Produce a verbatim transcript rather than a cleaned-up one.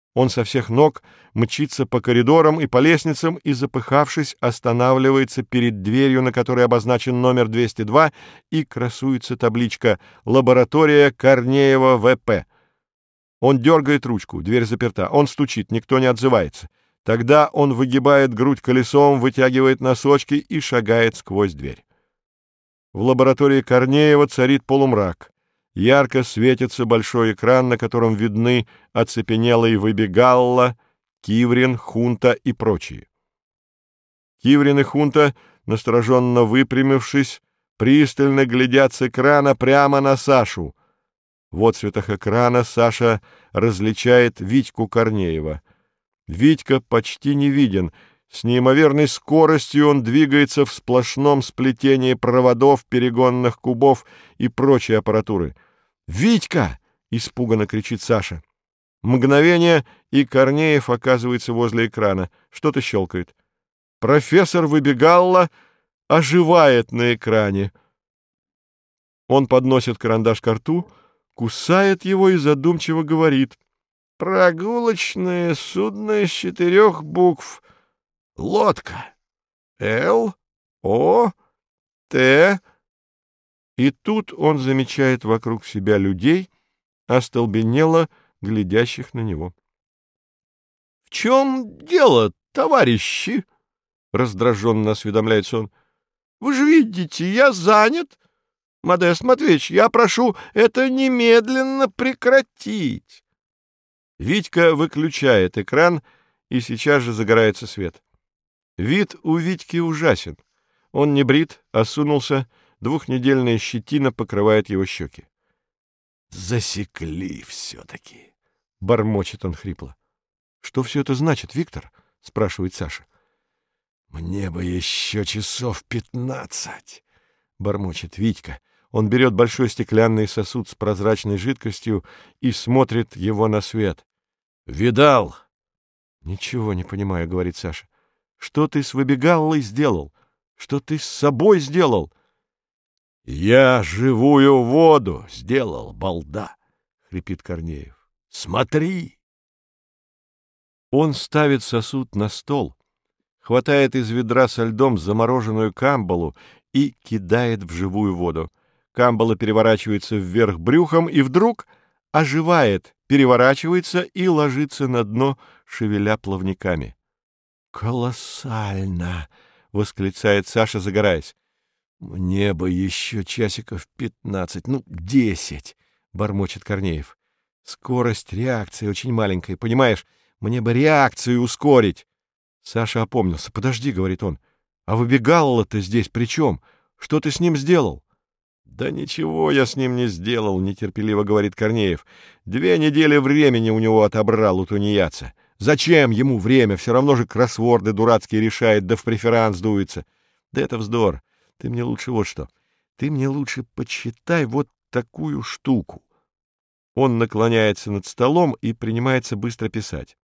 Он со всех ног мчится по коридорам и по лестницам и, запыхавшись, останавливается перед дверью, на которой обозначен номер двести два, и красуется табличка «Лаборатория Корнеева В П». Он дергает ручку, дверь заперта. Он стучит, никто не отзывается. Тогда он выгибает грудь колесом, вытягивает носочки и шагает сквозь дверь. В лаборатории Корнеева царит полумрак. Ярко светится большой экран, на котором видны оцепенелый Выбегалла, Киврин, Хунта и прочие. Киврин и Хунта, настороженно выпрямившись, пристально глядят с экрана прямо на Сашу. В отсветах экрана Саша различает Витьку Корнеева. Витька почти не виден. С неимоверной скоростью он двигается в сплошном сплетении проводов, перегонных кубов и прочей аппаратуры. «Витька!» — испуганно кричит Саша. Мгновение, и Корнеев оказывается возле экрана. Что-то щелкает. Профессор Выбегалла оживает на экране. Он подносит карандаш ко рту, кусает его и задумчиво говорит: «Прогулочное судно из четырех букв. Лодка. Л, О, Т». И тут он замечает вокруг себя людей, остолбенело глядящих на него. — В чем дело, товарищи? — раздраженно осведомляется он. — Вы же видите, я занят. Модест Матвеевич, я прошу это немедленно прекратить. Витька выключает экран, и сейчас же загорается свет. Вид у Витьки ужасен. Он не брит, осунулся, двухнедельная щетина покрывает его щеки. — Засекли все-таки, — бормочет он хрипло. — Что все это значит, Виктор? — спрашивает Саша. — Мне бы еще часов пятнадцать, — бормочет Витька. Он берет большой стеклянный сосуд с прозрачной жидкостью и смотрит его на свет. — Видал? — Ничего не понимаю, — говорит Саша. — Что ты с Выбегаллой сделал? Что ты с собой сделал? — Я живую воду сделал, балда, — хрипит Корнеев. — Смотри! Он ставит сосуд на стол, хватает из ведра со льдом замороженную камбалу и кидает в живую воду. Камбала переворачивается вверх брюхом и вдруг оживает, переворачивается и ложится на дно, шевеля плавниками. «Колоссально!» — восклицает Саша, загораясь. «Мне бы еще часиков пятнадцать, ну, десять!» — бормочет Корнеев. «Скорость реакции очень маленькая, понимаешь? Мне бы реакцию ускорить!» Саша опомнился. «Подожди», — говорит он, — «а Выбегалла-то здесь при чем? Что ты с ним сделал?» «Да ничего я с ним не сделал», — нетерпеливо говорит Корнеев. «Две недели времени у него отобрал у тунеядца. Зачем ему время? Все равно же кроссворды дурацкие решает, да в преферанс дуется. Да это вздор. Ты мне лучше вот что. Ты мне лучше почитай вот такую штуку». Он наклоняется над столом и принимается быстро писать.